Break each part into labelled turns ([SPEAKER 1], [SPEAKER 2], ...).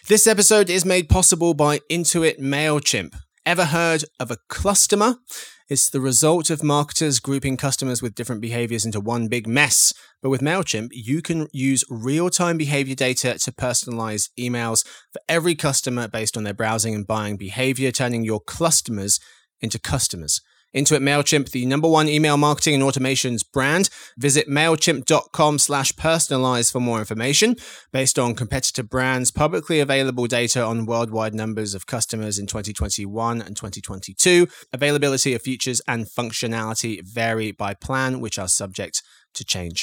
[SPEAKER 1] This episode is made possible by Intuit MailChimp. Ever heard of a cluster? It's the result of marketers grouping customers with different behaviors into one big mess. But with MailChimp, you can use real-time behavior data to personalize emails for every customer based on their browsing and buying behavior, turning your customers into customers. Intuit MailChimp, the #1 email marketing and automations brand. Visit MailChimp.com/personalize for more information. Based on competitor brands, publicly available data on worldwide numbers of customers in 2021 and 2022. Availability of features and functionality vary by plan, which are subject to change.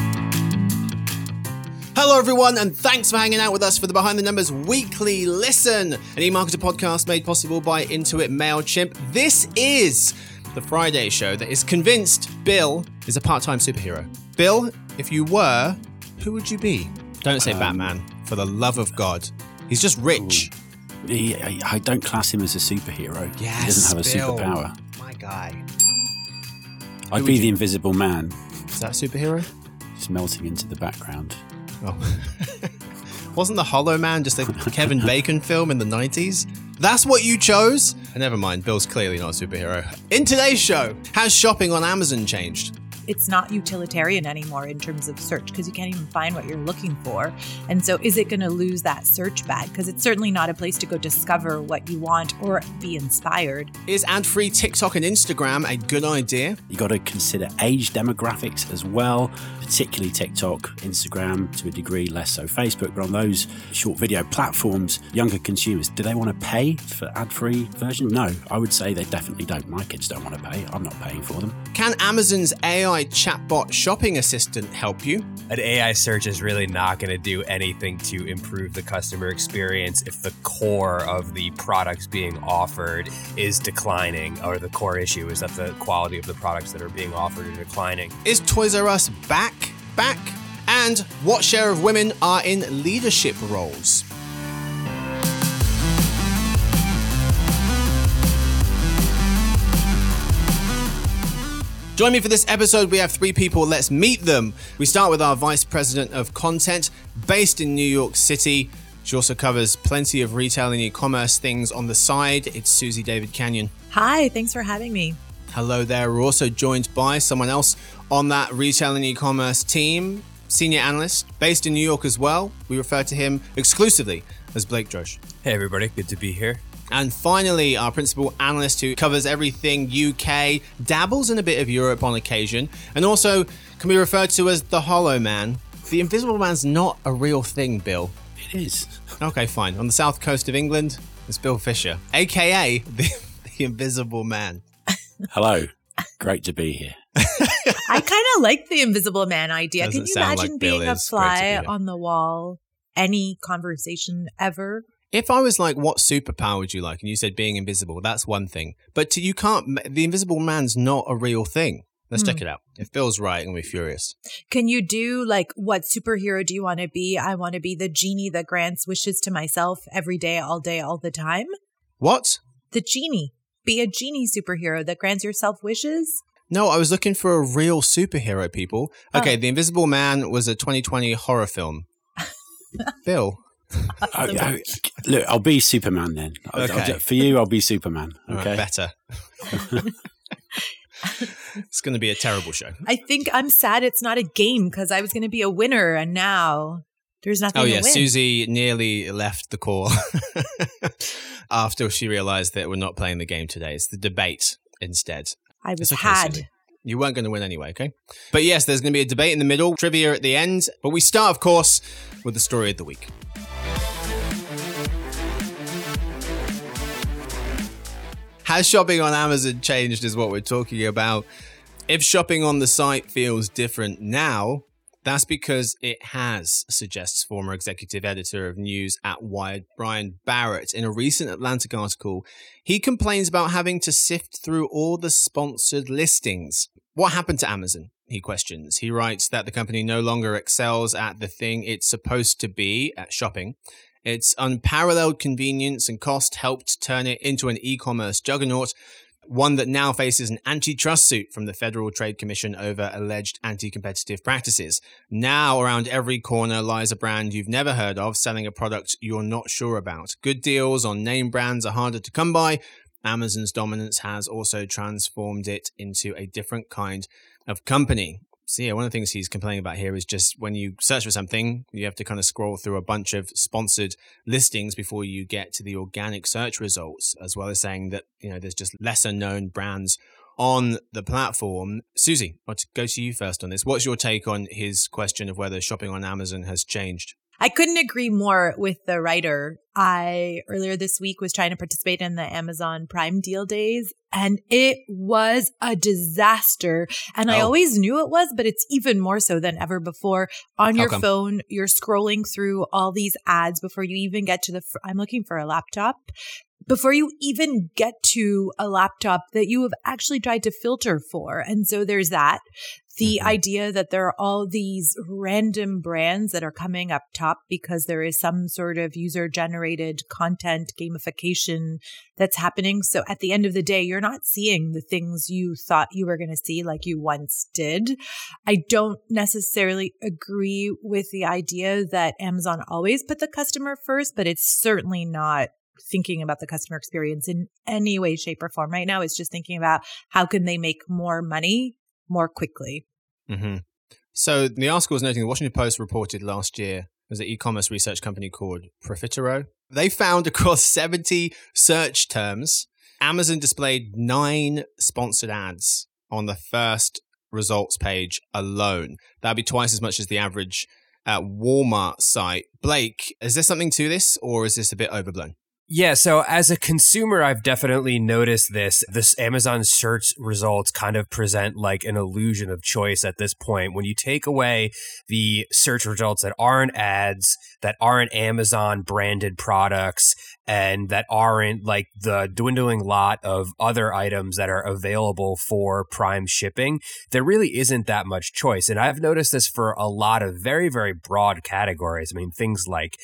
[SPEAKER 1] Hello, everyone, and thanks for hanging out with us for the Behind the Numbers Weekly Listen, an eMarketer podcast made possible by Intuit MailChimp. This is the Friday show that is convinced Bill is a part-time superhero. Bill, if you were, who would you be? Don't say Batman, for the love of God. He's just rich.
[SPEAKER 2] I don't class him as a superhero.
[SPEAKER 1] Yes,
[SPEAKER 2] he doesn't have a
[SPEAKER 1] Bill,
[SPEAKER 2] superpower.
[SPEAKER 1] my guy.
[SPEAKER 2] I'd be the Invisible Man.
[SPEAKER 1] Is that a superhero?
[SPEAKER 2] Just melting into the background.
[SPEAKER 1] Oh. Wasn't the Hollow Man just a Kevin Bacon film in the 90s? That's what you chose? Never mind, Bill's clearly not a superhero. In today's show, has shopping on Amazon changed?
[SPEAKER 3] It's not utilitarian anymore in terms of search because you can't even find what you're looking for. And so is it going to lose that search bag? Because it's certainly not a place to go discover what you want or be inspired.
[SPEAKER 1] Is ad-free TikTok and Instagram a good idea?
[SPEAKER 2] You got to consider age demographics as well, particularly TikTok, Instagram, to a degree, less so Facebook. But on those short video platforms, younger consumers, do they want to pay for ad-free version? No, I would say they definitely don't. My kids don't want to pay. I'm not paying for them.
[SPEAKER 1] Can Amazon's AI chatbot shopping assistant help you?
[SPEAKER 4] An AI search is really not going to do anything to improve the customer experience if the core of the products being offered is declining, or the core issue is that the quality of the products that are being offered are declining.
[SPEAKER 1] Is Toys R Us back? And what share of women are in leadership roles? Join me for this episode. We have 3 people. Let's meet them. We start with our Vice President of Content, based in New York City. She also covers plenty of retail and e-commerce things on the side. It's Susie David Canyon.
[SPEAKER 3] Hi, thanks for having me.
[SPEAKER 1] Hello there. We're also joined by someone else on that retail and e-commerce team, senior analyst, based in New York as well. We refer to him exclusively as Blake Drosh.
[SPEAKER 4] Hey everybody, good to be here.
[SPEAKER 1] And finally, our principal analyst who covers everything UK, dabbles in a bit of Europe on occasion, and also can be referred to as the Hollow Man. The Invisible Man's not a real thing, Bill.
[SPEAKER 2] It is.
[SPEAKER 1] Okay, fine. On the south coast of England, it's Bill Fisher, a.k.a. the Invisible Man.
[SPEAKER 2] Hello. Great to be here.
[SPEAKER 3] I kind of like the Invisible Man idea.
[SPEAKER 1] Doesn't
[SPEAKER 3] Can you
[SPEAKER 1] sound
[SPEAKER 3] imagine
[SPEAKER 1] like Bill
[SPEAKER 3] being a
[SPEAKER 1] is. Great to be
[SPEAKER 3] fly
[SPEAKER 1] here.
[SPEAKER 3] on the wall? Any conversation ever?
[SPEAKER 1] If I was like, what superpower would you like? And you said being invisible, that's one thing. But the Invisible Man's not a real thing. Let's check it out. If Bill's right, I'm going to be furious.
[SPEAKER 3] Can you do like, what superhero do you want to be? I want to be the genie that grants wishes to myself every day, all the time.
[SPEAKER 1] What?
[SPEAKER 3] The genie. Be a genie superhero that grants yourself wishes.
[SPEAKER 1] No, I was looking for a real superhero, people. Okay, The Invisible Man was a 2020 horror film. Bill.
[SPEAKER 2] Look, I'll be Superman then.
[SPEAKER 1] Okay.
[SPEAKER 2] For you, I'll be Superman.
[SPEAKER 1] All
[SPEAKER 2] Okay.
[SPEAKER 1] right, better. It's going to be a terrible show.
[SPEAKER 3] I think I'm sad it's not a game because I was going to be a winner and now there's nothing to win.
[SPEAKER 1] Susie nearly left the call after she realized that we're not playing the game today. It's the debate instead.
[SPEAKER 3] I was
[SPEAKER 1] It's okay,
[SPEAKER 3] had.
[SPEAKER 1] Susie. You weren't going to win anyway, okay? But yes, there's going to be a debate in the middle, trivia at the end. But we start, of course, with the story of the week. Has shopping on Amazon changed is what we're talking about. If shopping on the site feels different now, that's because it has, suggests former executive editor of news at Wired, Brian Barrett. In a recent Atlantic article, he complains about having to sift through all the sponsored listings. What happened to Amazon? He questions. He writes that the company no longer excels at the thing it's supposed to be at shopping. Its unparalleled convenience and cost helped turn it into an e-commerce juggernaut. one that now faces an antitrust suit from the Federal Trade Commission over alleged anti-competitive practices. Now, around every corner lies a brand you've never heard of selling a product you're not sure about. Good deals on name brands are harder to come by. Amazon's dominance has also transformed it into a different kind of company. So yeah, one of the things he's complaining about here is just when you search for something, you have to kind of scroll through a bunch of sponsored listings before you get to the organic search results, as well as saying that, there's just lesser known brands on the platform. Susie, I'll go to you first on this. What's your take on his question of whether shopping on Amazon has changed?
[SPEAKER 3] I couldn't agree more with the writer. I, earlier this week, was trying to participate in the Amazon Prime Deal Days, and it was a disaster. And I always knew it was, but it's even more so than ever before. On your phone, you're scrolling through all these ads before you even get to I'm looking for a laptop. Before you even get to a laptop that you have actually tried to filter for. And so there's that. The idea that there are all these random brands that are coming up top because there is some sort of user-generated content gamification that's happening. So at the end of the day, you're not seeing the things you thought you were going to see like you once did. I don't necessarily agree with the idea that Amazon always put the customer first, but it's certainly not thinking about the customer experience in any way, shape, or form right now. It's just thinking about how can they make more money more quickly.
[SPEAKER 1] Mm-hmm. So the article was noting the Washington Post reported last year, there's an e-commerce research company called Profitero. They found across 70 search terms, Amazon displayed 9 sponsored ads on the first results page alone. That'd be twice as much as the average Walmart site. Blake, is there something to this, or is this a bit overblown?
[SPEAKER 4] Yeah, so as a consumer, I've definitely noticed this. This Amazon search results kind of present like an illusion of choice at this point. When you take away the search results that aren't ads, that aren't Amazon branded products, and that aren't like the dwindling lot of other items that are available for Prime shipping, there really isn't that much choice. And I've noticed this for a lot of very, very broad categories. I mean, things like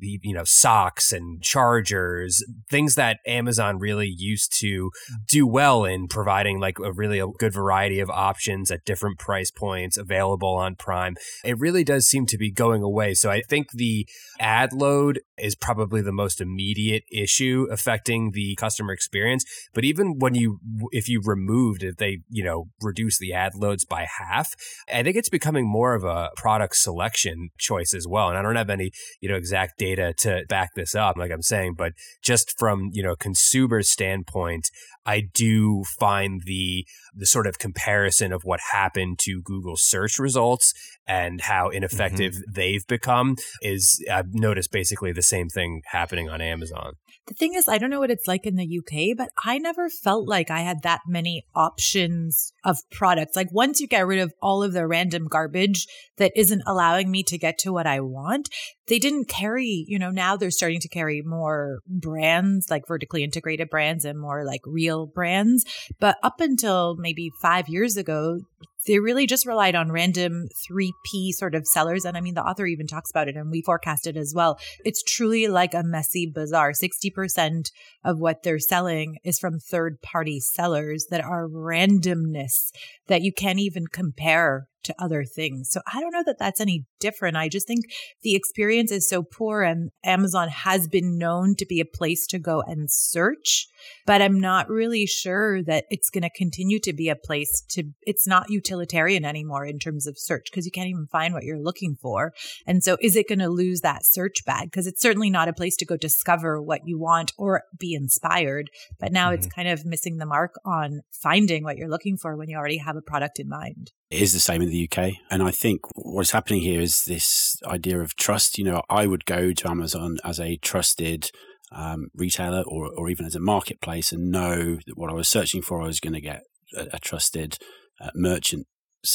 [SPEAKER 4] socks and chargers, things that Amazon really used to do well in providing like a good variety of options at different price points available on Prime. It really does seem to be going away. So I think the ad load is probably the most immediate issue affecting the customer experience. But even if you removed it, they, reduce the ad loads by half, I think it's becoming more of a product selection choice as well. And I don't have any, exact data to back this up, like I'm saying, but just from, consumer standpoint, I do find the sort of comparison of what happened to Google search results and how ineffective they've become I've noticed basically the same thing happening on Amazon.
[SPEAKER 3] The thing is, I don't know what it's like in the UK, but I never felt like I had that many options of products. Like once you get rid of all of the random garbage that isn't allowing me to get to what I want, they didn't carry, now they're starting to carry more brands, like vertically integrated brands and more like real brands. But up until maybe 5 years ago, they really just relied on random 3P sort of sellers. And I mean, the author even talks about it and we forecast it as well. It's truly like a messy bazaar. 60% of what they're selling is from third-party sellers that are randomness that you can't even compare to other things. So I don't know that that's any different. I just think the experience is so poor, and Amazon has been known to be a place to go and search, but I'm not really sure that it's going to continue to be a place it's not utilitarian anymore in terms of search because you can't even find what you're looking for. And so is it going to lose that search bag? Because it's certainly not a place to go discover what you want or be inspired, but now it's kind of missing the mark on finding what you're looking for when you already have a product in mind.
[SPEAKER 2] It is the same in the UK. And I think what's happening here is this idea of trust. I would go to Amazon as a trusted retailer or even as a marketplace and know that what I was searching for, I was going to get a trusted merchant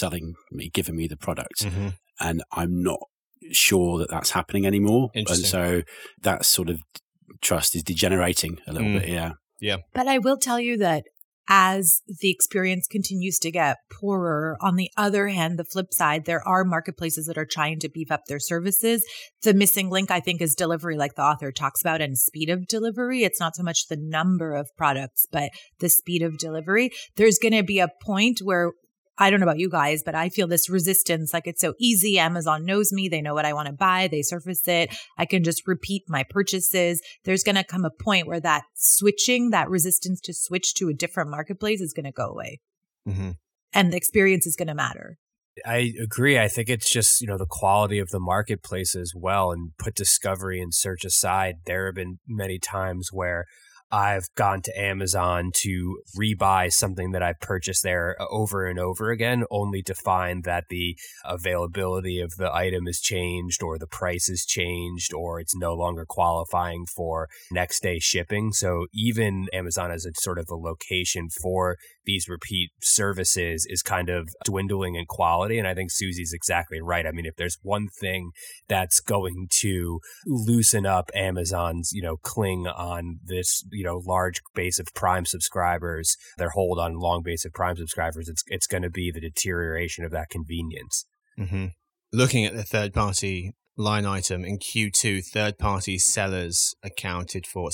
[SPEAKER 2] giving me the product. And I'm not sure that that's happening anymore. And so that sort of trust is degenerating a little bit. Yeah.
[SPEAKER 3] But I will tell you that as the experience continues to get poorer. On the other hand, the flip side, there are marketplaces that are trying to beef up their services. The missing link, I think, is delivery, like the author talks about, and speed of delivery. It's not so much the number of products, but the speed of delivery. There's going to be a point where, I don't know about you guys, but I feel this resistance, like it's so easy. Amazon knows me. They know what I want to buy. They surface it. I can just repeat my purchases. There's going to come a point where that switching, that resistance to switch to a different marketplace is going to go away.
[SPEAKER 1] Mm-hmm.
[SPEAKER 3] And the experience is going to matter.
[SPEAKER 4] I agree. I think it's just, the quality of the marketplace as well. And put discovery and search aside, there have been many times where I've gone to Amazon to rebuy something that I purchased there over and over again, only to find that the availability of the item has changed, or the price has changed, or it's no longer qualifying for next day shipping. So even Amazon as a sort of a location for these repeat services is kind of dwindling in quality. And I think Susie's exactly right. I mean, if there's one thing that's going to loosen up Amazon's, cling on this, large base of Prime subscribers, their hold on long base of Prime subscribers, it's going to be the deterioration of that convenience.
[SPEAKER 1] Mm-hmm. Looking at the third-party line item in Q2, third-party seller services accounted for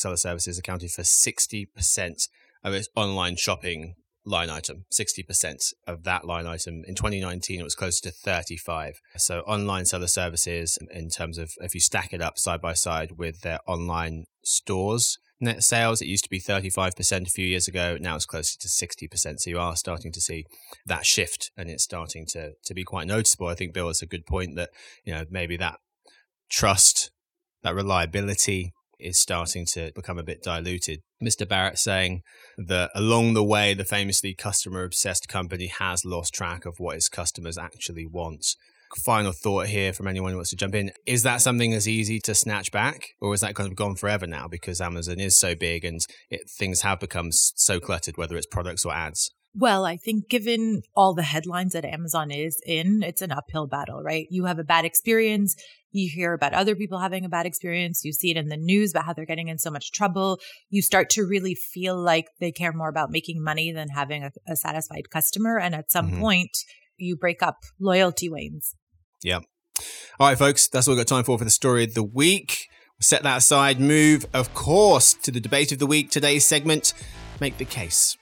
[SPEAKER 1] 60% of its online shopping line item. 60% of that line item. In 2019, it was close to 35. So online seller services, in terms of if you stack it up side by side with their online stores net sales, it used to be 35% a few years ago. Now it's closer to 60%. So you are starting to see that shift, and it's starting to be quite noticeable. I think Bill has a good point that, maybe that trust, that reliability is starting to become a bit diluted. Mr. Barrett saying that along the way, the famously customer-obsessed company has lost track of what its customers actually want. Final thought here from anyone who wants to jump in. Is that something that's easy to snatch back, or is that kind of gone forever now because Amazon is so big and things have become so cluttered, whether it's products or ads?
[SPEAKER 3] Well, I think given all the headlines that Amazon is in, it's an uphill battle, right? You have a bad experience. You hear about other people having a bad experience. You see it in the news about how they're getting in so much trouble. You start to really feel like they care more about making money than having a satisfied customer. And at some point, you break up. Loyalty wanes.
[SPEAKER 1] Yeah. All right, folks, that's all we've got time for the story of the week. We'll set that aside. Move, of course, to the debate of the week. Today's segment, Make the Case.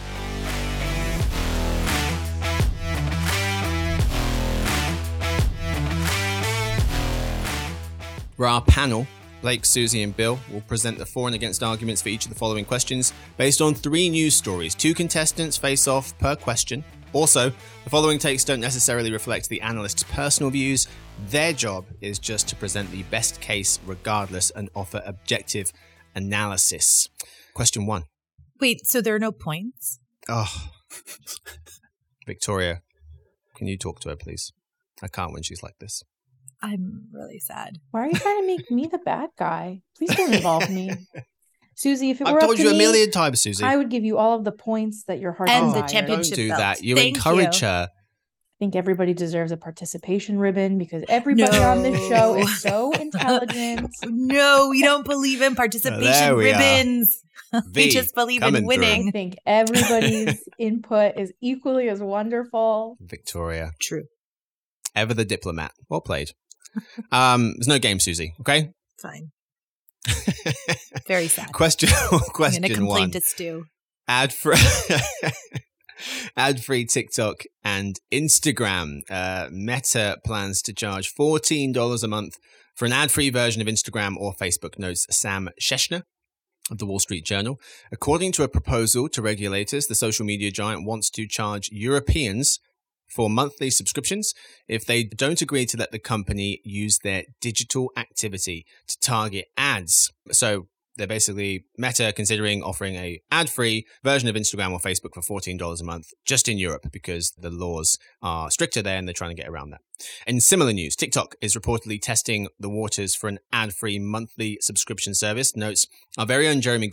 [SPEAKER 1] Where our panel, Blake, Susie and Bill, will present the for and against arguments for each of the following questions based on 3 news stories. 2 contestants face off per question. Also, the following takes don't necessarily reflect the analyst's personal views. Their job is just to present the best case regardless and offer objective analysis. Question 1.
[SPEAKER 3] Wait, so there are no points?
[SPEAKER 1] Oh, Victoria, can you talk to her, please? I can't when she's like this.
[SPEAKER 3] I'm really sad.
[SPEAKER 5] Why are you trying to make me the bad guy? Please don't involve me. Susie, if it were
[SPEAKER 1] I've
[SPEAKER 5] up
[SPEAKER 1] told
[SPEAKER 5] to
[SPEAKER 1] you a
[SPEAKER 5] me,
[SPEAKER 1] million times, Susie.
[SPEAKER 5] I would give you all of the points that your heart
[SPEAKER 3] And the
[SPEAKER 5] desired.
[SPEAKER 3] championship
[SPEAKER 1] Don't do
[SPEAKER 3] belt.
[SPEAKER 1] that. You
[SPEAKER 3] Thank
[SPEAKER 1] encourage
[SPEAKER 3] you.
[SPEAKER 1] her.
[SPEAKER 5] I think everybody deserves a participation ribbon because everybody on this show is so intelligent.
[SPEAKER 3] No, we don't believe in
[SPEAKER 1] There
[SPEAKER 3] participation
[SPEAKER 1] we are.
[SPEAKER 3] ribbons. We
[SPEAKER 1] V,
[SPEAKER 3] just believe
[SPEAKER 1] coming
[SPEAKER 3] in
[SPEAKER 1] through.
[SPEAKER 3] winning.
[SPEAKER 5] I think everybody's input is equally as wonderful.
[SPEAKER 1] Victoria,
[SPEAKER 3] True.
[SPEAKER 1] ever the diplomat. Well played. There's no game, Susie. Okay.
[SPEAKER 3] Fine. Very sad.
[SPEAKER 1] Question
[SPEAKER 3] I'm going to complain
[SPEAKER 1] 1.
[SPEAKER 3] to Stu.
[SPEAKER 1] Ad-free TikTok and Instagram. Meta plans to charge $14 a month for an ad-free version of Instagram or Facebook, notes Sam Schechner of the Wall Street Journal. According to a proposal to regulators, the social media giant wants to charge Europeans for monthly subscriptions if they don't agree to let the company use their digital activity to target ads. So they're basically Meta considering offering a ad-free version of Instagram or Facebook for $14 a month just in Europe because the laws are stricter there and they're trying to get around that. In similar news, TikTok is reportedly testing the waters for an ad-free monthly subscription service, notes our very own Jeremy Goldman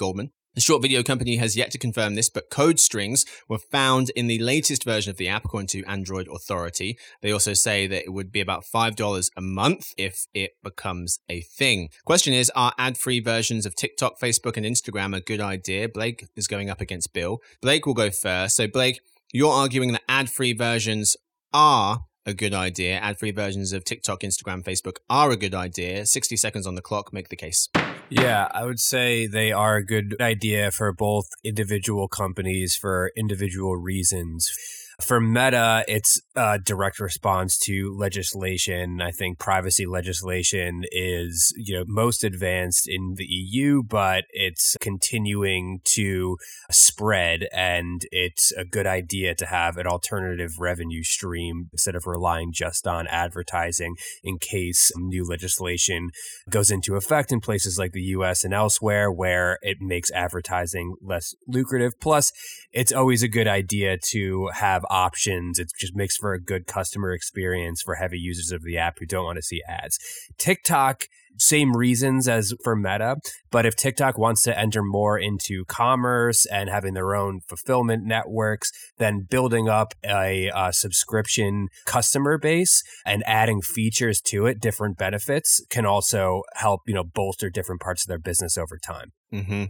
[SPEAKER 1] The short video company has yet to confirm this, but code strings were found in the latest version of the app, according to Android Authority. They also say that it would be about $5 a month if it becomes a thing. Question is, are ad-free versions of TikTok, Facebook, and Instagram a good idea? Blake is going up against Bill. Blake will go first. So Blake, you're arguing that ad-free versions are a good idea. Ad-free versions of TikTok, Instagram, Facebook are a good idea. 60 seconds on the clock. Make the case.
[SPEAKER 4] Yeah, I would say they are a good idea for both individual companies for individual reasons. For Meta, it's a direct response to legislation. I think privacy legislation is, most advanced in the EU, but it's continuing to spread, and it's a good idea to have an alternative revenue stream instead of relying just on advertising in case new legislation goes into effect in places like the US and elsewhere where it makes advertising less lucrative. Plus, it's always a good idea to have options. It just makes for a good customer experience for heavy users of the app who don't want to see ads. TikTok, same reasons as for Meta, but if TikTok wants to enter more into commerce and having their own fulfillment networks, then building up a subscription customer base and adding features to it, different benefits, can also help, bolster different parts of their business over time.
[SPEAKER 1] Mm-hmm.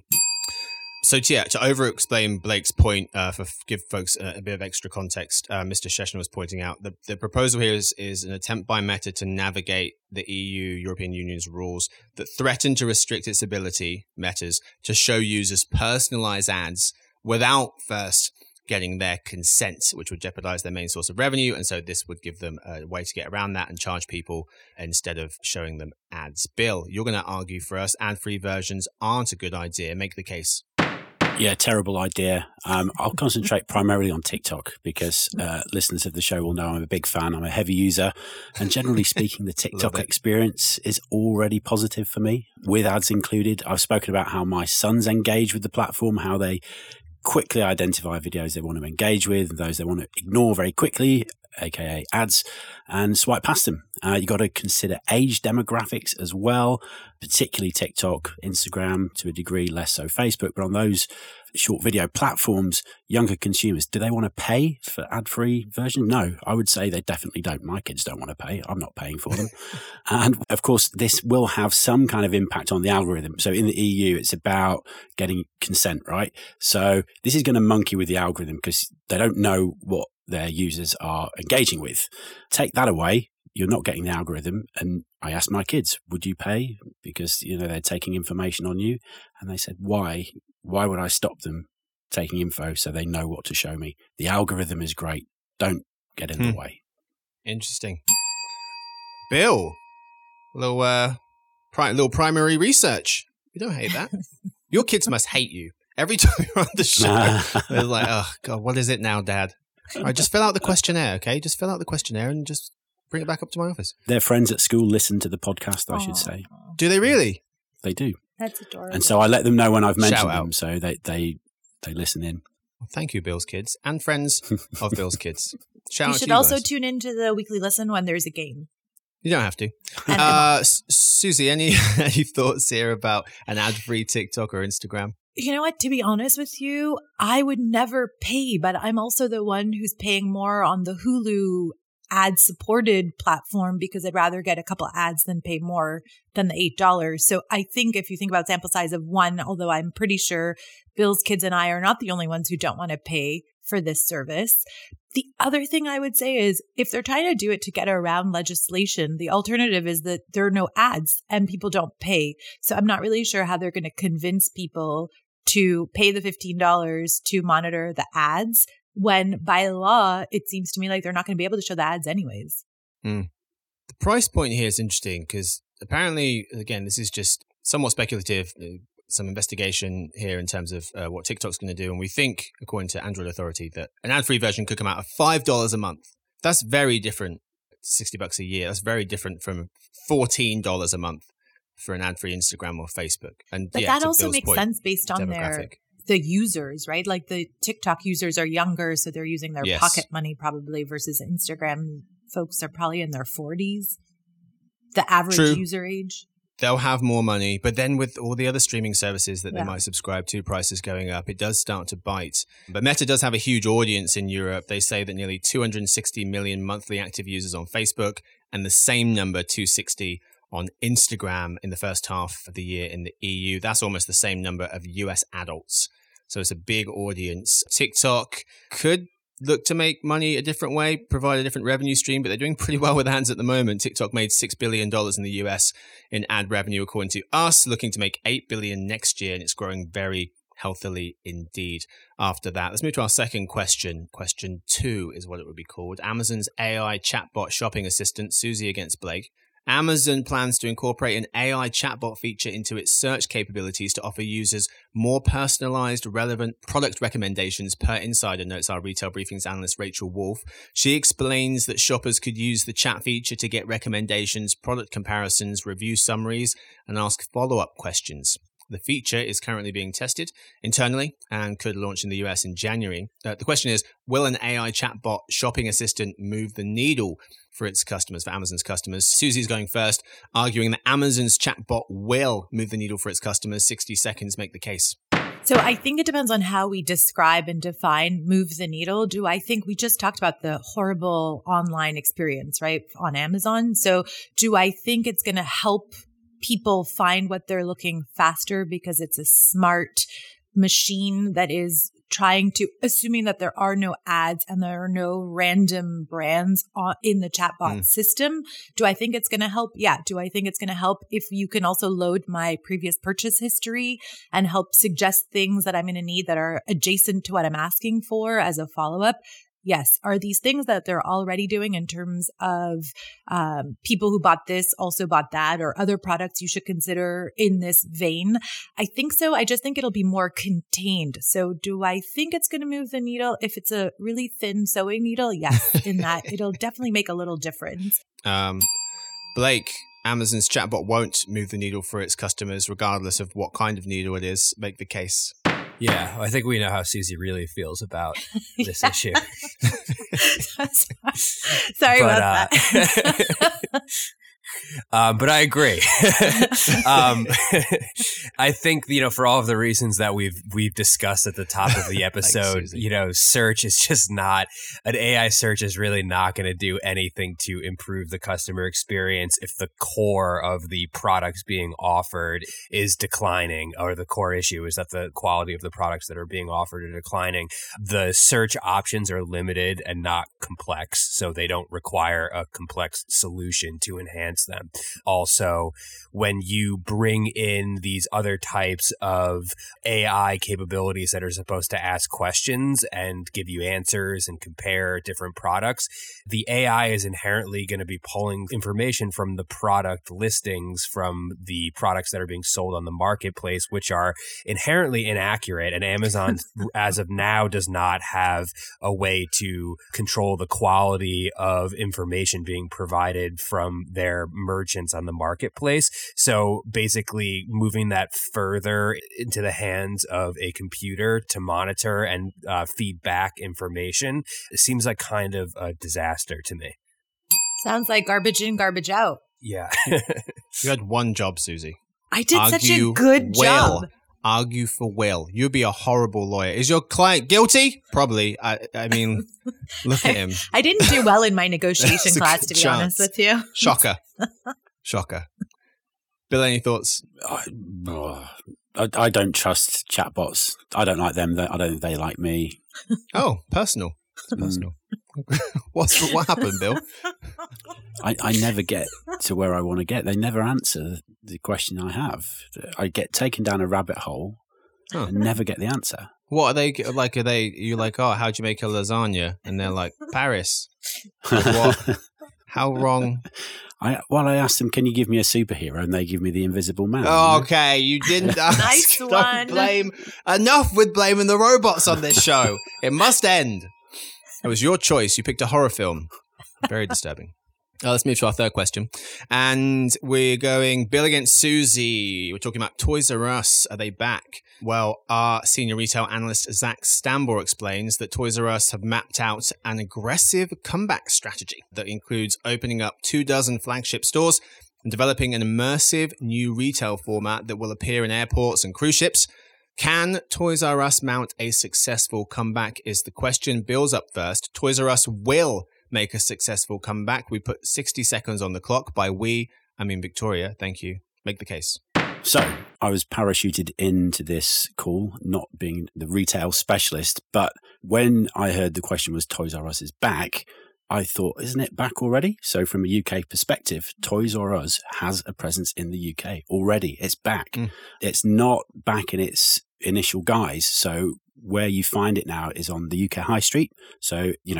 [SPEAKER 1] So to over-explain Blake's point, give folks a bit of extra context, Mr. Sheshner was pointing out the proposal here is an attempt by Meta to navigate the European Union's rules that threaten to restrict its ability, Meta's, to show users personalized ads without first getting their consent, which would jeopardize their main source of revenue. And so this would give them a way to get around that and charge people instead of showing them ads. Bill, you're going to argue for us ad-free versions aren't a good idea. Make the case.
[SPEAKER 2] Yeah, terrible idea. I'll concentrate primarily on TikTok because listeners of the show will know I'm a big fan. I'm a heavy user. And generally speaking, the TikTok experience is already positive for me, with ads included. I've spoken about how my sons engage with the platform, how they quickly identify videos they want to engage with, those they want to ignore very quickly, aka ads, and swipe past them. You got to consider age demographics as well, particularly TikTok, Instagram, to a degree, less so Facebook. But on those short video platforms, younger consumers, do they want to pay for ad-free version? No, I would say they definitely don't. My kids don't want to pay. I'm not paying for them. And of course, this will have some kind of impact on the algorithm. So in the EU, it's about getting consent, right? So this is going to monkey with the algorithm because they don't know what their users are engaging with. Take that away, you're not getting the algorithm. And I asked my kids, would you pay? Because, they're taking information on you. And they said, why? Why would I stop them taking info so they know what to show me? The algorithm is great. Don't get in the way.
[SPEAKER 1] Interesting. Bill, little primary research. You don't hate that. Your kids must hate you. Every time you're on the show, they're like, oh, God, what is it now, Dad? All right, just fill out the questionnaire, okay? Just fill out the questionnaire and just bring it back up to my office.
[SPEAKER 2] Their friends at school listen to the podcast, I should say.
[SPEAKER 1] Do they really?
[SPEAKER 2] They do.
[SPEAKER 5] That's adorable.
[SPEAKER 2] And so I let them know when I've mentioned them, so they listen in.
[SPEAKER 1] Well, thank you, Bill's kids and friends of Bill's kids. Shout out
[SPEAKER 3] You
[SPEAKER 1] to
[SPEAKER 3] should
[SPEAKER 1] you
[SPEAKER 3] also
[SPEAKER 1] guys.
[SPEAKER 3] tune into the weekly listen when there's a game.
[SPEAKER 1] You don't have to. Susie, any thoughts here about an ad-free TikTok or Instagram?
[SPEAKER 3] You know what? To be honest with you, I would never pay, but I'm also the one who's paying more on the Hulu ad-supported platform because I'd rather get a couple ads than pay more than the $8. So I think if you think about sample size of one, although I'm pretty sure Bill's kids and I are not the only ones who don't want to pay for this service. The other thing I would say is if they're trying to do it to get around legislation, the alternative is that there are no ads and people don't pay. So I'm not really sure how they're going to convince people to pay the $15 to monitor the ads when by law, it seems to me like they're not going to be able to show the ads anyways.
[SPEAKER 1] The price point here is interesting because apparently, again, this is just somewhat speculative. Some investigation here in terms of what TikTok's going to do. And we think, according to Android Authority, that an ad-free version could come out at $5 a month. That's very different. $60 a year. That's very different from $14 a month for an ad-free Instagram or Facebook. And
[SPEAKER 3] but that also makes sense based on the users, right? Like the TikTok users are younger, so they're using their pocket money probably versus Instagram folks are probably in their 40s. The average user age.
[SPEAKER 1] they'll have more money. But then with all the other streaming services that they might subscribe to, prices going up, it does start to bite. But Meta does have a huge audience in Europe. They say that nearly 260 million monthly active users on Facebook and the same number, 260, on Instagram in the first half of the year in the EU. That's almost the same number of US adults. So it's a big audience. TikTok could look to make money a different way, provide a different revenue stream, but they're doing pretty well with ads at the moment. TikTok made $6 billion in the US in ad revenue, according to us, looking to make $8 billion next year, and it's growing very healthily indeed after that. Let's move to our second question. Question 2 is what it would be called. Amazon's AI chatbot shopping assistant, Suzy against Blake. Amazon plans to incorporate an AI chatbot feature into its search capabilities to offer users more personalized, relevant product recommendations per insider, notes our Retail Briefings analyst Rachel Wolf. She explains that shoppers could use the chat feature to get recommendations, product comparisons, review summaries, and ask follow-up questions. The feature is currently being tested internally and could launch in the US in January. The question is, will an AI chatbot shopping assistant move the needle for its customers, for Amazon's customers? Suzy's going first, arguing that Amazon's chatbot will move the needle for its customers. 60 seconds, make the case.
[SPEAKER 3] So I think it depends on how we describe and define move the needle. Do I think we just talked about the horrible online experience, right, on Amazon? So do I think it's going to help people find what they're looking faster because it's a smart machine that is trying to, assuming that there are no ads and there are no random brands in the chatbot system. Do I think it's going to help? Yeah. Do I think it's going to help if you can also load my previous purchase history and help suggest things that I'm going to need that are adjacent to what I'm asking for as a follow-up? Yes. Are these things that they're already doing in terms of people who bought this also bought that, or other products you should consider in this vein? I think so. I just think it'll be more contained. So do I think it's going to move the needle? If it's a really thin sewing needle, yes, in that it'll definitely make a little difference.
[SPEAKER 1] Blake, Amazon's chatbot won't move the needle for its customers, regardless of what kind of needle it is. Make the case.
[SPEAKER 4] Yeah, I think we know how Suzy really feels about this issue.
[SPEAKER 3] Sorry about that.
[SPEAKER 4] But I agree. I think, for all of the reasons that we've discussed at the top of the episode, search is just not, an AI search is really not going to do anything to improve the customer experience if the core of the products being offered is declining, or the core issue is that the quality of the products that are being offered are declining. The search options are limited and not complex, so they don't require a complex solution to enhance them. Also, when you bring in these other types of AI capabilities that are supposed to ask questions and give you answers and compare different products, the AI is inherently going to be pulling information from the product listings from the products that are being sold on the marketplace, which are inherently inaccurate. And Amazon, as of now, does not have a way to control the quality of information being provided from their merchants on the marketplace. So basically moving that further into the hands of a computer to monitor and feed back information, it seems like kind of a disaster to me.
[SPEAKER 3] Sounds like garbage in, garbage out.
[SPEAKER 4] Yeah.
[SPEAKER 1] You had one job, Suzy.
[SPEAKER 3] I did such a good job.
[SPEAKER 1] Argue for will. You'd be a horrible lawyer. Is your client guilty? Probably. I mean, look at him.
[SPEAKER 3] I didn't do well in my negotiation class, to be honest with you.
[SPEAKER 1] Shocker. Bill, any thoughts?
[SPEAKER 2] I don't trust chatbots. I don't like them. I don't think they like me.
[SPEAKER 1] Oh, personal. It's personal. What happened, Bill?
[SPEAKER 2] I never get to where I want to get. They never answer the question I have. I get taken down a rabbit hole and never get the answer.
[SPEAKER 1] What are they like? You like, oh, how'd you make a lasagna? And they're like, Paris. What? How wrong?
[SPEAKER 2] I asked them, can you give me a superhero? And they give me the Invisible Man.
[SPEAKER 1] Oh, okay, you didn't ask.
[SPEAKER 3] Nice
[SPEAKER 1] Don't
[SPEAKER 3] one.
[SPEAKER 1] blame. Enough with blaming the robots on this show. It must end. It was your choice. You picked a horror film. Very disturbing. Let's move to our third question. And we're going Bill against Suzy. We're talking about Toys R Us. Are they back? Well, our senior retail analyst, Zach Stambor, explains that Toys R Us have mapped out an aggressive comeback strategy that includes opening up 24 flagship stores and developing an immersive new retail format that will appear in airports and cruise ships. Can Toys R Us mount a successful comeback is the question. Bill's up first. Toys R Us will make a successful comeback. We put 60 seconds on the clock. By we, I mean Victoria. Thank you. Make the case.
[SPEAKER 2] So I was parachuted into this call, not being the retail specialist, but when I heard the question was Toys R Us is back, I thought, isn't it back already? So from a UK perspective, Toys R Us has a presence in the UK already. It's back. It's not back in its initial guise. So where you find it now is on the UK high street. So, in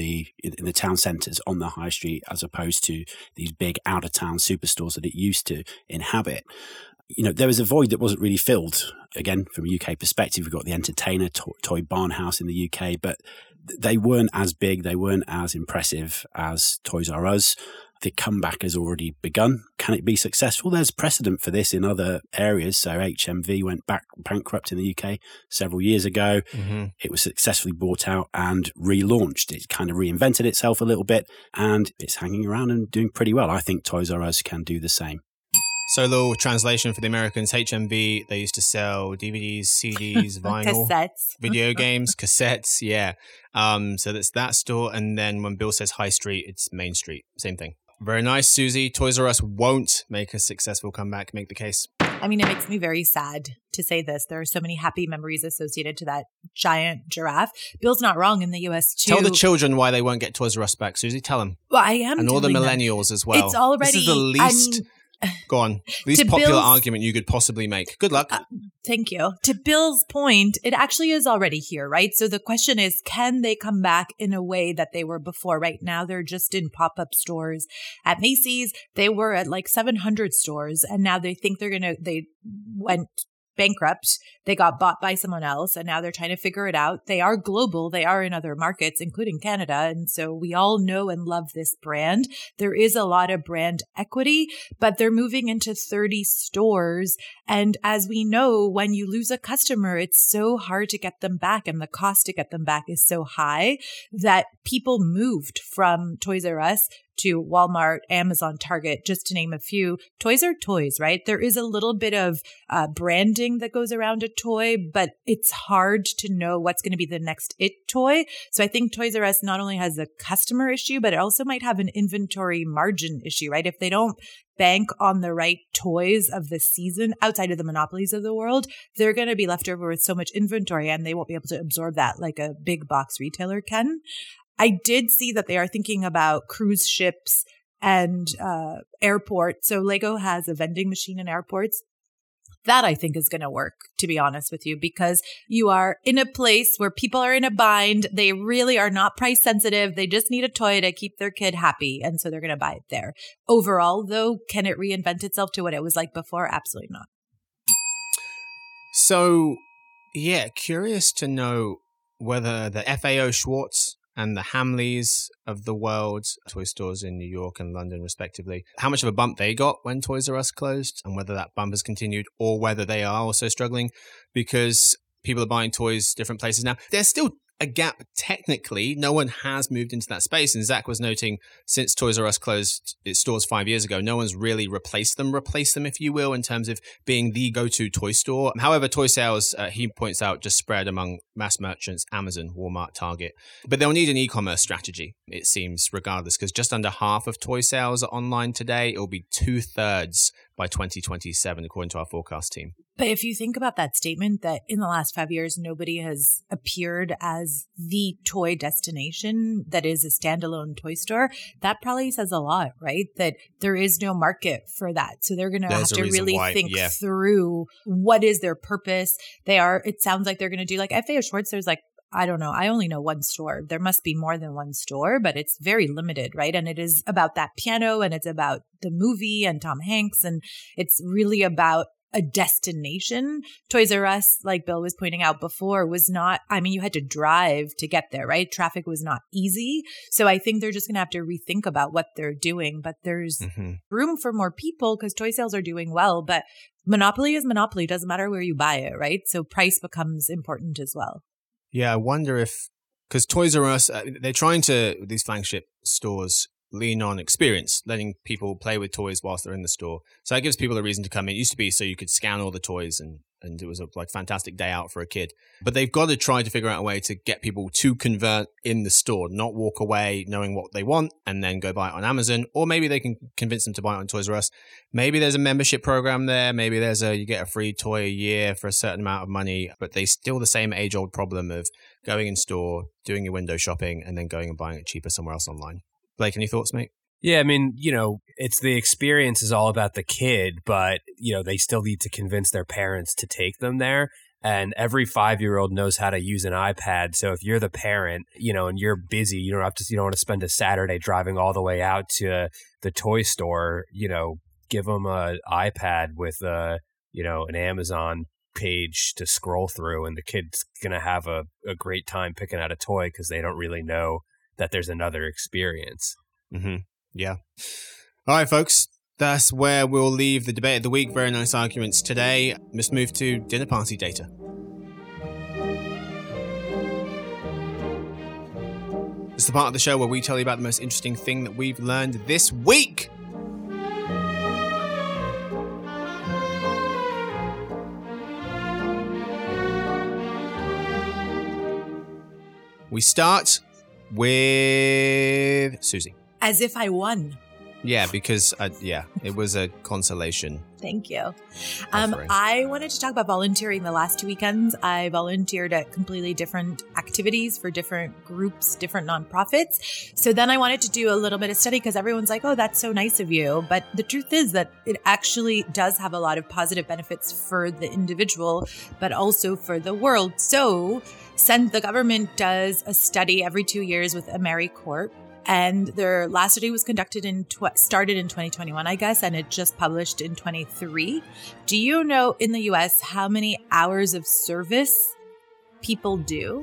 [SPEAKER 2] the town centres on the high street, as opposed to these big out of town superstores that it used to inhabit. There was a void that wasn't really filled. Again, from a UK perspective, we've got the Entertainer, Toy Barn House in the UK, but they weren't as big, they weren't as impressive as Toys R Us. The comeback has already begun. Can it be successful? There's precedent for this in other areas. So HMV went bankrupt in the UK several years ago. It was successfully bought out and relaunched. It kind of reinvented itself a little bit, and it's hanging around and doing pretty well. I think Toys R Us can do the same.
[SPEAKER 1] So a little translation for the Americans. HMV, they used to sell DVDs, CDs, vinyl,
[SPEAKER 3] cassettes,
[SPEAKER 1] video games, cassettes. Yeah. So that's that store. And then when Bill says high street, it's Main Street. Same thing. Very nice, Susie. Toys R Us won't make a successful comeback. Make the case.
[SPEAKER 3] I mean, it makes me very sad to say this. There are so many happy memories associated to that giant giraffe. Bill's not wrong in the US too.
[SPEAKER 1] Tell the children why they won't get Toys R Us back, Susie. Tell them.
[SPEAKER 3] Well, I am.
[SPEAKER 1] And all the millennials as well.
[SPEAKER 3] It's already.
[SPEAKER 1] This is the least. Go on. Least popular argument you could possibly make. Good luck.
[SPEAKER 3] Thank you. To Bill's point, it actually is already here, right? So the question is, can they come back in a way that they were before? Right now, they're just in pop-up stores at Macy's. They were at like 700 stores, and now they think they went bankrupt. They got bought by someone else, and now they're trying to figure it out. They are global. They are in other markets, including Canada. And so we all know and love this brand. There is a lot of brand equity, but they're moving into 30 stores. And as we know, when you lose a customer, it's so hard to get them back, and the cost to get them back is so high that people moved from Toys R Us to Walmart, Amazon, Target, just to name a few. Toys are toys, right? There is a little bit of branding that goes around a toy, but it's hard to know what's going to be the next it toy. So I think Toys R Us not only has a customer issue, but it also might have an inventory margin issue, right? If they don't bank on the right toys of the season outside of the monopolies of the world, they're going to be left over with so much inventory, and they won't be able to absorb that like a big box retailer can. I did see that they are thinking about cruise ships and airports. So Lego has a vending machine in airports. That I think is going to work, to be honest with you, because you are in a place where people are in a bind. They really are not price sensitive. They just need a toy to keep their kid happy. And so they're going to buy it there. Overall, though, can it reinvent itself to what it was like before? Absolutely not.
[SPEAKER 1] So, yeah, curious to know whether the FAO Schwartz and the Hamleys of the world, toy stores in New York and London respectively, how much of a bump they got when Toys R Us closed, and whether that bump has continued, or whether they are also struggling because people are buying toys different places now. There's still a gap technically. No one has moved into that space. And Zach was noting, since Toys R Us closed its stores 5 years ago, no one's really replaced them, if you will, in terms of being the go-to toy store. However, toy sales, he points out, just spread among mass merchants, Amazon, Walmart, Target. But they'll need an e-commerce strategy, it seems, regardless, because just under half of toy sales are online today. It'll be 2/3 by 2027, according to our forecast team.
[SPEAKER 3] But if you think about that statement that in the last 5 years, nobody has appeared as the toy destination that is a standalone toy store, that probably says a lot, right? That there is no market for that. So they're going to have to really think through what is their purpose. It sounds like they're going to do like FAO Schwartz. There's like, I don't know. I only know one store. There must be more than one store, but it's very limited, right? And it is about that piano, and it's about the movie and Tom Hanks, and it's really about a destination. Toys R Us, like Bill was pointing out before, was not, you had to drive to get there, right? Traffic was not easy. So I think they're just going to have to rethink about what they're doing, but there's room for more people because toy sales are doing well, but monopoly is monopoly. Doesn't matter where you buy it, right? So price becomes important as well.
[SPEAKER 1] Yeah, I wonder if, because Toys R Us, they're trying to, these flagship stores, lean on experience, letting people play with toys whilst they're in the store. So that gives people a reason to come in. It used to be so you could scan all the toys and it was a fantastic day out for a kid. But they've got to try to figure out a way to get people to convert in the store, not walk away knowing what they want and then go buy it on Amazon. Or maybe they can convince them to buy it on Toys R Us. Maybe there's a membership program there. Maybe there's you get a free toy a year for a certain amount of money. But they still the same age-old problem of going in store, doing your window shopping, and then going and buying it cheaper somewhere else online. Blake, any thoughts, mate?
[SPEAKER 4] Yeah, I mean, it's the experience is all about the kid, but, they still need to convince their parents to take them there. And every 5-year-old knows how to use an iPad. So if you're the parent, and you're busy, you don't want to spend a Saturday driving all the way out to the toy store, give them an iPad with, an Amazon page to scroll through, and the kid's going to have a great time picking out a toy because they don't really know that there's another experience.
[SPEAKER 1] Mm-hmm. Yeah. All right, folks. That's where we'll leave the debate of the week. Very nice arguments today. Let's move to dinner party data. It's the part of the show where we tell you about the most interesting thing that we've learned this week. We start with Susie.
[SPEAKER 3] As if I won.
[SPEAKER 1] Yeah, because, it was a consolation.
[SPEAKER 3] Thank you. I wanted to talk about volunteering the last 2 weekends. I volunteered at completely different activities for different groups, different nonprofits. So then I wanted to do a little bit of study because everyone's like, oh, that's so nice of you. But the truth is that it actually does have a lot of positive benefits for the individual, but also for the world. So the government does a study every 2 years with AmeriCorps. And their last study was conducted started in 2021, I guess, and it just published in 23. Do you know in the U.S. how many hours of service people do?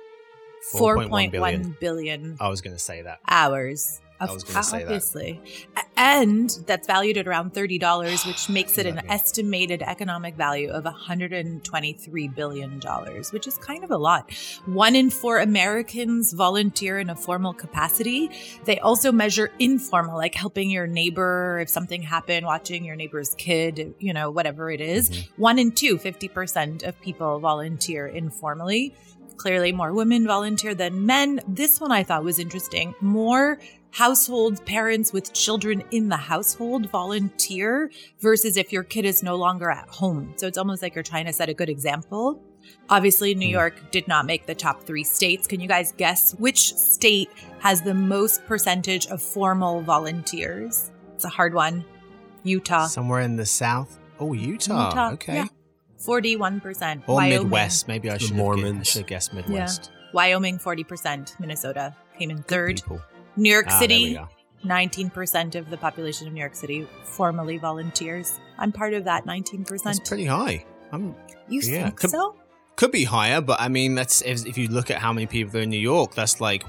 [SPEAKER 3] 4.1 billion.
[SPEAKER 1] I was going to say that.
[SPEAKER 3] Hours.
[SPEAKER 1] I was going to say
[SPEAKER 3] obviously. And that's valued at around $30, which makes it an estimated economic value of $123 billion, which is kind of a lot. 1 in 4 Americans volunteer in a formal capacity. They also measure informal, like helping your neighbor if something happened, watching your neighbor's kid, whatever it is. Mm-hmm. 1 in 2, 50% of people volunteer informally. Clearly more women volunteer than men. This one I thought was interesting. More household parents with children in the household volunteer versus if your kid is no longer at home. So it's almost like you're trying to set a good example. Obviously, New York did not make the top 3 states. Can you guys guess which state has the most percentage of formal volunteers? It's a hard one. Utah.
[SPEAKER 1] Somewhere in the South. Oh, Utah. Okay. Yeah.
[SPEAKER 3] 41%.
[SPEAKER 1] Or
[SPEAKER 3] Wyoming.
[SPEAKER 1] Midwest. Maybe I should have guessed Midwest.
[SPEAKER 3] Yeah. Wyoming, 40%. Minnesota came in 3rd. New York City, 19% of the population of New York City formally volunteers. I'm part of that 19%.
[SPEAKER 1] That's pretty high.
[SPEAKER 3] You think so?
[SPEAKER 1] Could be higher, but I mean, that's if you look at how many people are in New York, that's like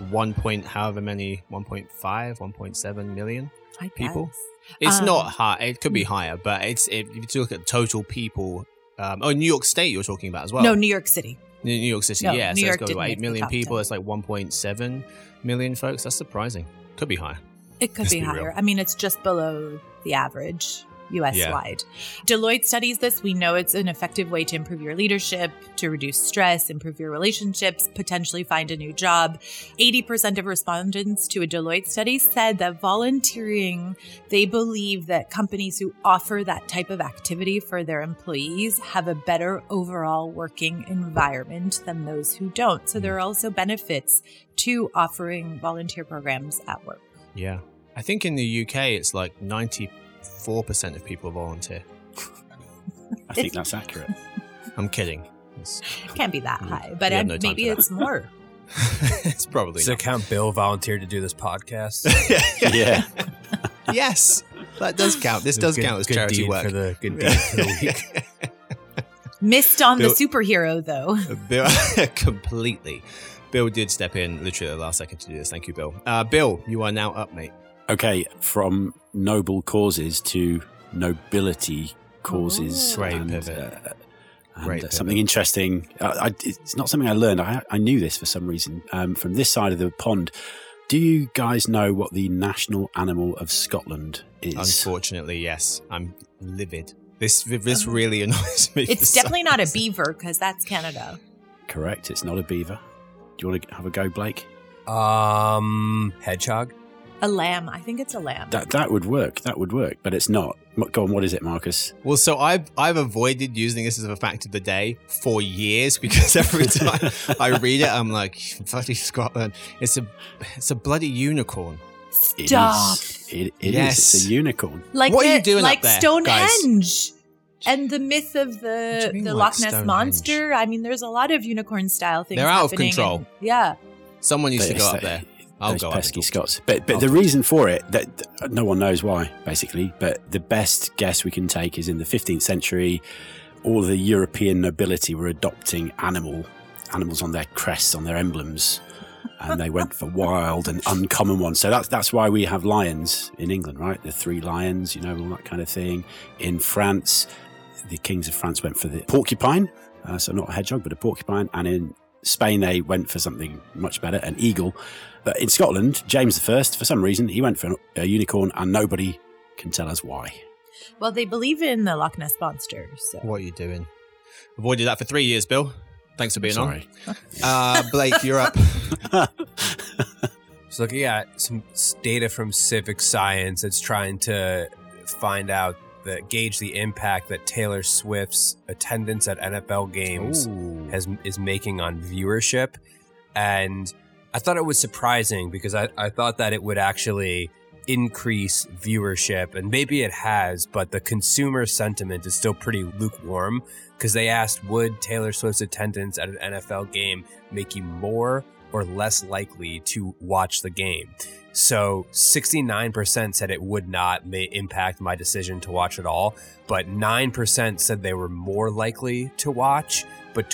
[SPEAKER 1] 1.7 million people. It's not high. It could be higher, but if you look at total people. New York State you're talking about as well.
[SPEAKER 3] No, New York City.
[SPEAKER 1] New York City,
[SPEAKER 3] no,
[SPEAKER 1] yeah.
[SPEAKER 3] New
[SPEAKER 1] so
[SPEAKER 3] York
[SPEAKER 1] it's got 8 million people.
[SPEAKER 3] 10.
[SPEAKER 1] It's like 1.7 million folks. That's surprising. Could be higher.
[SPEAKER 3] It could be higher. Real. I mean, it's just below the average US-wide. Deloitte studies this. We know it's an effective way to improve your leadership, to reduce stress, improve your relationships, potentially find a new job. 80% of respondents to a Deloitte study said that volunteering, they believe that companies who offer that type of activity for their employees have a better overall working environment than those who don't. So there are also benefits to offering volunteer programs at work.
[SPEAKER 1] Yeah. I think in the UK, it's like 94% of people volunteer.
[SPEAKER 2] I think that's accurate.
[SPEAKER 1] I'm kidding.
[SPEAKER 3] It can't be that high, but maybe it's more.
[SPEAKER 1] It's probably
[SPEAKER 4] Does it count Bill volunteered to do this podcast?
[SPEAKER 2] Yeah.
[SPEAKER 1] Yes, that does count. This does count as charity work.
[SPEAKER 4] Good deed for the week.
[SPEAKER 3] Missed on the superhero, though.
[SPEAKER 1] Bill, completely. Bill did step in literally at the last second to do this. Thank you, Bill. Bill, you are now up, mate.
[SPEAKER 2] Okay, from noble causes to nobility causes.
[SPEAKER 1] Great pivot.
[SPEAKER 2] And something interesting. It's not something I learned. I knew this for some reason. From this side of the pond, Do you guys know what the national animal of Scotland is?
[SPEAKER 1] Unfortunately, yes. I'm livid. This really annoys me.
[SPEAKER 3] It's definitely not a beaver because that's Canada.
[SPEAKER 2] Correct. It's not a beaver. Do you want to have a go, Blake?
[SPEAKER 4] Hedgehog.
[SPEAKER 3] A lamb. I think it's a lamb.
[SPEAKER 2] That would work. That would work, but it's not. Go on. What is it, Marcus?
[SPEAKER 1] Well, so I've avoided using this as a fact of the day for years because every time I read it, I'm like, bloody Scotland. It's a bloody unicorn.
[SPEAKER 3] Stop.
[SPEAKER 2] It
[SPEAKER 1] Yes.
[SPEAKER 2] is. It's a unicorn.
[SPEAKER 3] Like
[SPEAKER 1] What are you doing
[SPEAKER 3] like
[SPEAKER 1] up there,
[SPEAKER 3] Stonehenge. And the myth of
[SPEAKER 1] What do you mean,
[SPEAKER 3] the
[SPEAKER 1] like
[SPEAKER 3] Loch Ness
[SPEAKER 1] Stonehenge?
[SPEAKER 3] Monster. I mean, there's a lot of unicorn style things.
[SPEAKER 1] They're out of
[SPEAKER 3] happening
[SPEAKER 1] control.
[SPEAKER 3] and- yeah.
[SPEAKER 1] Someone needs to
[SPEAKER 2] Those-
[SPEAKER 1] go up there. I'll
[SPEAKER 2] Those
[SPEAKER 1] go up
[SPEAKER 2] pesky
[SPEAKER 1] there.
[SPEAKER 2] Scots. But the reason for it, that no one knows why, basically. But the best guess we can take is in the 15th century, all the European nobility were adopting animals on their crests, on their emblems. And they went for wild and uncommon ones. So that's why we have lions in England, right? The 3 lions, all that kind of thing. In France, the kings of France went for the porcupine. So not a hedgehog, but a porcupine. And in Spain, they went for something much better, an eagle. But in Scotland, James I, for some reason, he went for a unicorn, and nobody can tell us why.
[SPEAKER 3] Well, they believe in the Loch Ness Monster. So.
[SPEAKER 1] What are you doing? Avoided that for 3 years, Bill. Thanks for being
[SPEAKER 2] Sorry.
[SPEAKER 1] on. Blake, you're up.
[SPEAKER 4] Just looking at some data from Civic Science that's trying to find out gauge the impact that Taylor Swift's attendance at NFL games is making on viewership. And I thought it was surprising because I thought that it would actually increase viewership, and maybe it has, but the consumer sentiment is still pretty lukewarm because they asked, would Taylor Swift's attendance at an NFL game make you more or less likely to watch the game? So 69% said it would not impact my decision to watch at all, but 9% said they were more likely to watch, but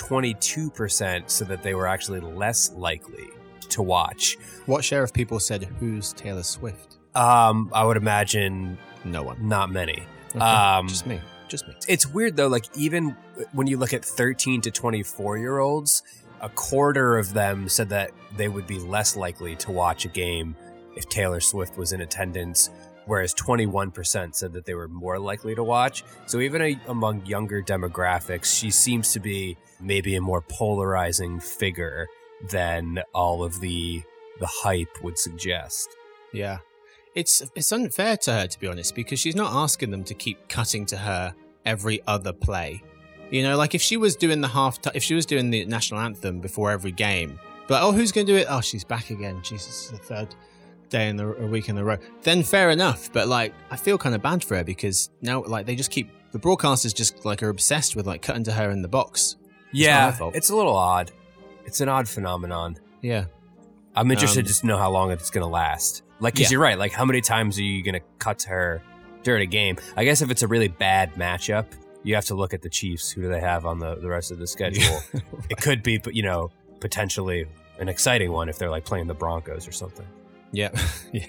[SPEAKER 4] 22% said that they were actually less likely to watch.
[SPEAKER 1] What share of people said, who's Taylor Swift?
[SPEAKER 4] I would imagine
[SPEAKER 1] No one.
[SPEAKER 4] not many.
[SPEAKER 1] Okay. Just me.
[SPEAKER 4] It's weird though, like even when you look at 13 to 24-year-olds, a quarter of them said that they would be less likely to watch a game if Taylor Swift was in attendance, whereas 21% said that they were more likely to watch. So even among younger demographics, she seems to be maybe a more polarizing figure than all of the hype would suggest.
[SPEAKER 1] Yeah. It's unfair to her, to be honest, because she's not asking them to keep cutting to her every other play. Like if she was doing if she was doing the national anthem before every game, but who's going to do it? Oh, she's back again. Jesus, the third day in a week in a row. Then fair enough, but I feel kind of bad for her because now they just keep the broadcasters just are obsessed with cutting to her in the box.
[SPEAKER 4] Yeah,
[SPEAKER 1] her fault.
[SPEAKER 4] it's a little odd. It's an odd phenomenon.
[SPEAKER 1] Yeah.
[SPEAKER 4] I'm interested just to know how long it's going to last. Because you're right. How many times are you going to cut to her during a game? I guess if it's a really bad matchup, you have to look at the Chiefs. Who do they have on the rest of the schedule? Right. It could be, potentially an exciting one if they're playing the Broncos or something.
[SPEAKER 1] Yeah. Yeah.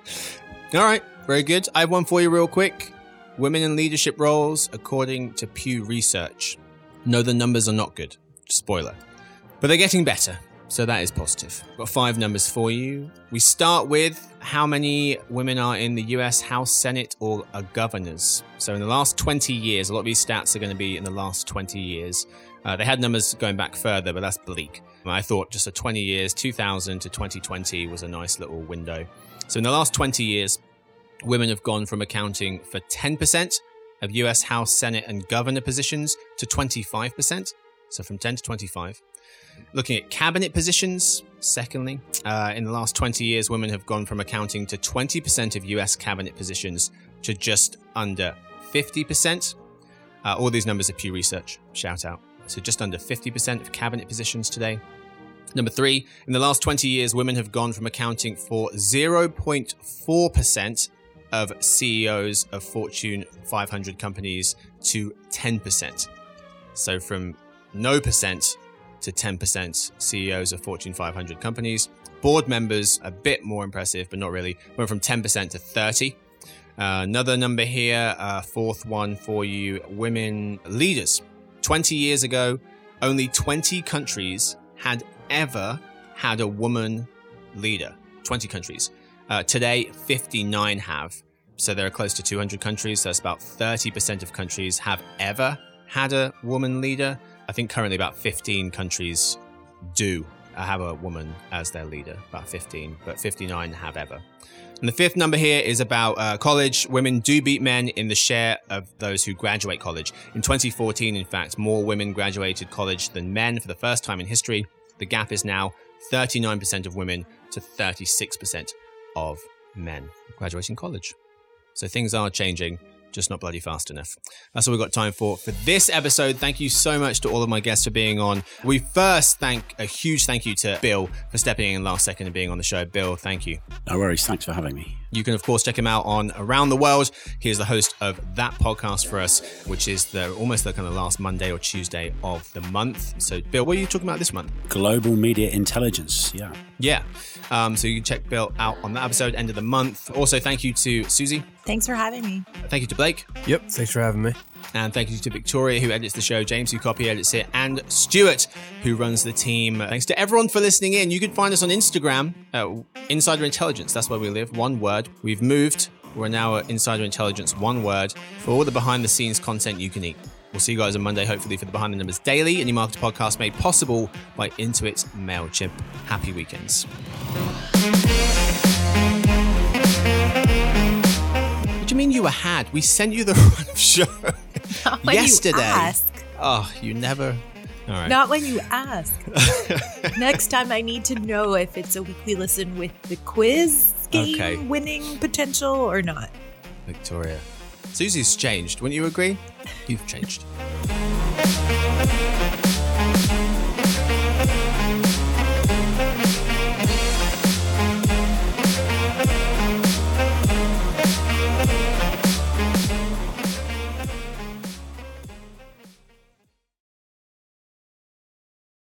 [SPEAKER 1] All right. Very good. I have one for you real quick. Women in leadership roles, according to Pew Research. No, the numbers are not good. Spoiler. But they're getting better. So that is positive. Got 5 numbers for you. We start with how many women are in the US House, Senate, or are governors. So in the last 20 years, a lot of these stats are going to be in the last 20 years. They had numbers going back further, but that's bleak. I thought just 20 years, 2000 to 2020 was a nice little window. So in the last 20 years, women have gone from accounting for 10% of US House, Senate, and governor positions to 25%. So from 10 to 25. Looking at cabinet positions, secondly, in the last 20 years, women have gone from accounting to 20% of US cabinet positions to just under 50%. All these numbers are Pew Research, shout out. So just under 50% of cabinet positions today. Number 3, in the last 20 years, women have gone from accounting for 0.4% of CEOs of Fortune 500 companies to 10%. So from no percent to 10% CEOs of Fortune 500 companies. Board members, a bit more impressive, but not really, went from 10% to 30%. Another number here, fourth one for you, women leaders. 20 years ago, only 20 countries had ever had a woman leader. 20 countries. Today, 59 have. So there are close to 200 countries. So that's about 30% of countries have ever had a woman leader. I think currently about 15 countries do have a woman as their leader, about 15, but 59 have ever. And the fifth number here is about college. Women do beat men in the share of those who graduate college. In 2014, in fact, more women graduated college than men for the first time in history. The gap is now 39% of women to 36% of men graduating college. So things are changing, just not bloody fast enough. That's all we've got time for this episode. Thank you so much to all of my guests for being on. We first thank a huge thank you to Bill for stepping in last second and being on the show. Bill, thank you.
[SPEAKER 2] No worries. Thanks for having me.
[SPEAKER 1] You can, of course, check him out on Around the World. He is the host of that podcast for us, which is almost the kind of last Monday or Tuesday of the month. So, Bill, what are you talking about this month?
[SPEAKER 2] Global media intelligence. Yeah.
[SPEAKER 1] Yeah. So you can check Bill out on that episode, end of the month. Also, thank you to Susie.
[SPEAKER 3] Thanks for having me.
[SPEAKER 1] Thank you to Blake.
[SPEAKER 4] Yep. Thanks for having me.
[SPEAKER 1] And thank you to Victoria, who edits the show, James, who copy edits it, and Stuart, who runs the team. Thanks to everyone for listening in. You can find us on Instagram, Insider Intelligence. That's where we live. One word. We've moved. We're now at Insider Intelligence, one word, for all the behind-the-scenes content you can eat. We'll see you guys on Monday, hopefully, for the Behind the Numbers Daily, a new marketing podcast made possible by Intuit MailChimp. Happy weekends. What do you mean you were had? We sent you the run of show yesterday.
[SPEAKER 3] You ask.
[SPEAKER 1] Oh, you never... All right.
[SPEAKER 3] Not when you ask. Next time I need to know if it's a weekly listen with the quiz game winning potential or not.
[SPEAKER 1] Victoria. Susie's changed. Wouldn't you agree? You've changed.